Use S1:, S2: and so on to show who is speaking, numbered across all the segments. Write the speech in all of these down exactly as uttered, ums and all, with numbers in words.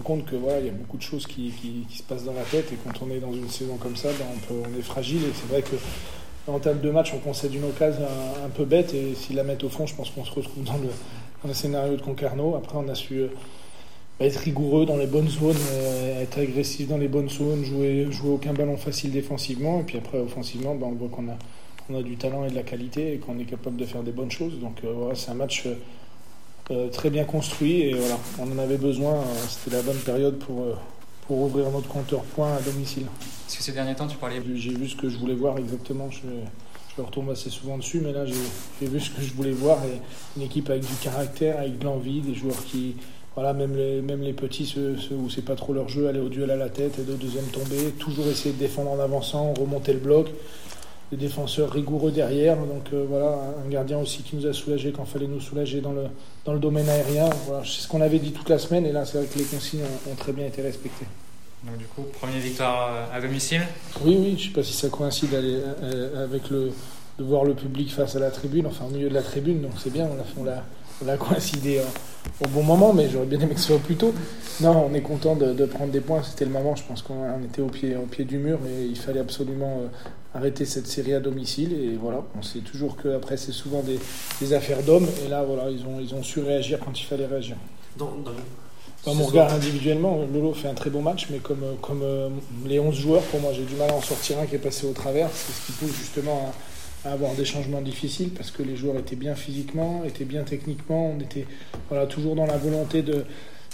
S1: compte que voilà, il y a beaucoup de choses qui, qui, qui se passent dans la tête, et quand on est dans une saison comme ça, ben, on, peut, on est fragile, et c'est vrai que en termes de match, on concède une occasion un, un peu bête, et s'ils la mettent au fond, je pense qu'on se retrouve dans le, dans le scénario de Concarneau. Après, on a su euh, être rigoureux dans les bonnes zones, euh, être agressif dans les bonnes zones, jouer, jouer aucun ballon facile défensivement, et puis après, offensivement, ben, on voit qu'on a, qu'on a du talent et de la qualité, et qu'on est capable de faire des bonnes choses. Donc euh, voilà, c'est un match euh, euh, très bien construit, et voilà, on en avait besoin. Euh, c'était la bonne période pour, euh, pour ouvrir notre compteur points à domicile.
S2: Est-ce que ces derniers temps, tu parlais...
S1: J'ai vu ce que je voulais voir exactement. Je, je retombe assez souvent dessus, mais là, j'ai, j'ai vu ce que je voulais voir. Et une équipe avec du caractère, avec de l'envie, des joueurs qui, voilà, même les, même les petits, ceux, ceux où c'est pas trop leur jeu, aller au duel à la tête et de deuxième tombée, toujours essayer de défendre en avançant, remonter le bloc. Des défenseurs rigoureux derrière. Donc euh, voilà, un gardien aussi qui nous a soulagés quand il fallait nous soulager dans le, dans le domaine aérien. Voilà, c'est ce qu'on avait dit toute la semaine, et là, c'est vrai que les consignes ont, ont très bien été respectées.
S2: Donc du coup, première victoire à domicile.
S1: Oui, oui, je ne sais pas si ça coïncide avec le de voir le public face à la tribune, enfin au milieu de la tribune, donc c'est bien, on a, on l'a, on l'a coïncidé au bon moment, mais j'aurais bien aimé que ce soit plus tôt. Non, on est content de, de prendre des points, c'était le moment, je pense qu'on on était au pied, au pied du mur, et il fallait absolument euh, arrêter cette série à domicile, et voilà, on sait toujours qu'après c'est souvent des, des affaires d'hommes, et là voilà, ils ont, ils ont su réagir quand il fallait réagir.
S3: Dans, dans...
S1: Dans mon regard individuellement, Lolo fait un très bon match, mais comme, comme euh, les onze joueurs, pour moi, j'ai du mal à en sortir un qui est passé au travers. C'est ce qui pousse justement à, à avoir des changements difficiles, parce que les joueurs étaient bien physiquement, étaient bien techniquement. On était voilà, toujours dans la volonté de,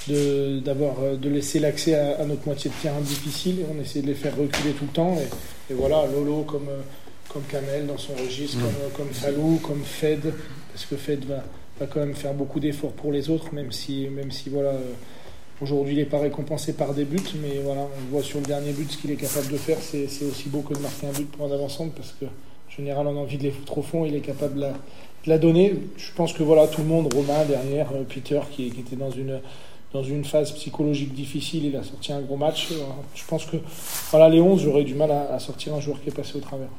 S1: de, d'avoir, de laisser l'accès à, à notre moitié de terrain difficile. Et on essayait de les faire reculer tout le temps. Et, et voilà, Lolo comme, comme Kamel dans son registre, mmh. comme, comme Falou, comme Fed, parce que Fed va, va quand même faire beaucoup d'efforts pour les autres, même si, même si voilà... Euh, Aujourd'hui, il n'est pas récompensé par des buts, mais voilà, on voit sur le dernier but ce qu'il est capable de faire. C'est, c'est aussi beau que de marquer un but pour un avançant, parce que en général, on a envie de les foutre au fond. Il est capable de la, de la donner. Je pense que voilà, tout le monde, Romain derrière, Peter qui, qui était dans une dans une phase psychologique difficile, il a sorti un gros match. Je pense que voilà, les onze, j'aurais du mal à, à sortir un joueur qui est passé au travers.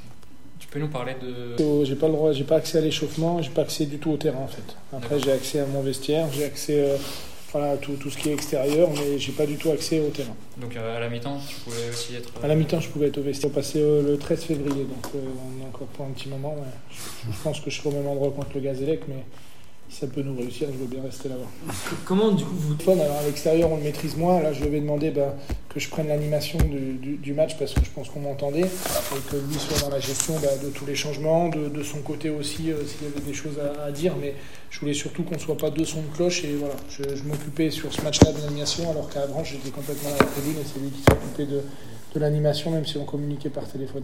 S2: Tu peux nous parler de...
S1: J'ai pas le droit, j'ai pas accès à l'échauffement, j'ai pas accès du tout au terrain en fait. Après, D'accord. J'ai accès à mon vestiaire, j'ai accès euh, voilà, tout, tout ce qui est extérieur, mais j'ai pas du tout accès au terrain.
S2: Donc euh, à la mi-temps, tu pouvais aussi être...
S1: À la mi-temps, je pouvais être au vestiaire. On passait euh, le treize février, donc euh, on est encore pour un petit moment. Ouais. Je, je pense que je serai au même endroit contre le Gazélec, mais si ça peut nous réussir, je veux bien rester là-bas.
S3: Comment du coup vous...
S1: Alors, à l'extérieur, on le maîtrise moins. Là, je lui avais demandé bah, que je prenne l'animation du, du, du match, parce que je pense qu'on m'entendait, et que lui soit dans la gestion bah, de tous les changements, de, de son côté aussi, euh, s'il y avait des choses à, à dire. Mais je voulais surtout qu'on ne soit pas deux sons de cloche, et voilà, je, je m'occupais sur ce match-là de l'animation, alors qu'avant, j'étais complètement à la tribune, et c'est lui qui s'occupait de, de l'animation, même si on communiquait par téléphone.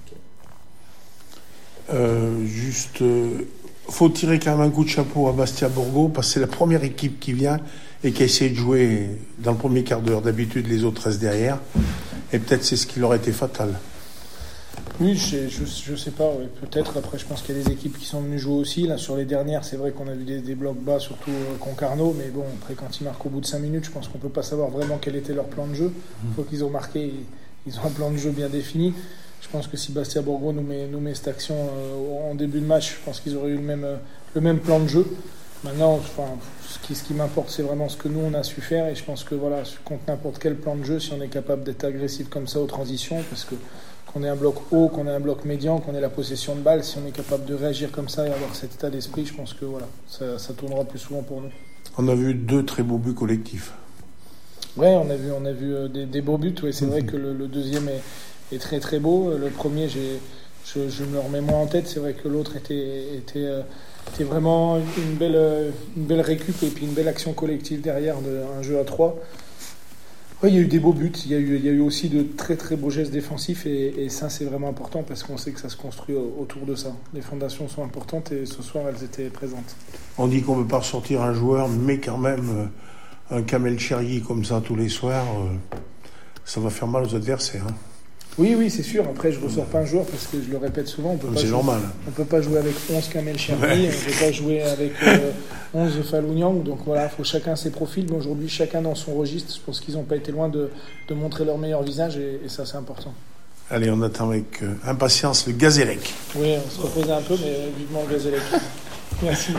S4: Euh, juste... Euh... faut tirer quand même un coup de chapeau à Bastia Borgo, parce que c'est la première équipe qui vient et qui essaie de jouer dans le premier quart d'heure. D'habitude, les autres restent derrière. Et peut-être c'est ce qui leur a été fatal.
S1: Oui, je, je, je sais pas, ouais, peut-être. Après, je pense qu'il y a des équipes qui sont venues jouer aussi. Là, sur les dernières, c'est vrai qu'on a vu des, des blocs bas, surtout euh, Concarneau. Mais bon, après, quand ils marquent au bout de cinq minutes, je pense qu'on peut pas savoir vraiment quel était leur plan de jeu. Une fois qu'ils ont marqué, ils ont un plan de jeu bien défini. Je pense que si Bastia Borgo nous met, nous met cette action euh, en début de match, je pense qu'ils auraient eu le même, euh, le même plan de jeu. Maintenant, enfin, ce qui, ce qui m'importe, c'est vraiment ce que nous, on a su faire. Et je pense que voilà, contre n'importe quel plan de jeu, si on est capable d'être agressif comme ça aux transitions, parce que qu'on ait un bloc haut, qu'on ait un bloc médian, qu'on ait la possession de balle, si on est capable de réagir comme ça et avoir cet état d'esprit, je pense que voilà, ça, ça tournera plus souvent pour nous.
S4: On a vu deux très beaux buts collectifs.
S1: Ouais, on a vu, on a vu euh, des, des beaux buts. Ouais, c'est mmh. vrai que le, le deuxième est... est très très beau. Le premier, j'ai, je, je me le remets moins en tête. C'est vrai que l'autre était, était, euh, était vraiment une belle, euh, une belle récup et puis une belle action collective derrière de, un jeu à trois. Ouais, il y a eu des beaux buts. Il y a eu, il y a eu aussi de très très beaux gestes défensifs et, et ça c'est vraiment important parce qu'on sait que ça se construit autour de ça. Les fondations sont importantes et ce soir elles étaient présentes.
S4: On dit qu'on ne peut pas ressortir un joueur, mais quand même euh, un Kamel Chergui comme ça tous les soirs, euh, ça va faire mal aux adversaires. Hein.
S1: Oui, oui, c'est sûr. Après, je ne ressors pas un joueur parce que je le répète souvent. On peut
S4: c'est
S1: pas jouer,
S4: normal.
S1: On ne peut pas jouer avec onze Kamel Chergui, ouais. On ne peut pas jouer avec euh, onze Falou Niang. Donc voilà, il faut chacun ses profils. Mais aujourd'hui, chacun dans son registre. Je pense qu'ils n'ont pas été loin de, de montrer leur meilleur visage et, et ça, c'est important.
S4: Allez, on attend avec euh, impatience le Gazélec.
S1: Oui, on se reposait un peu, mais vivement le Gazélec. Merci.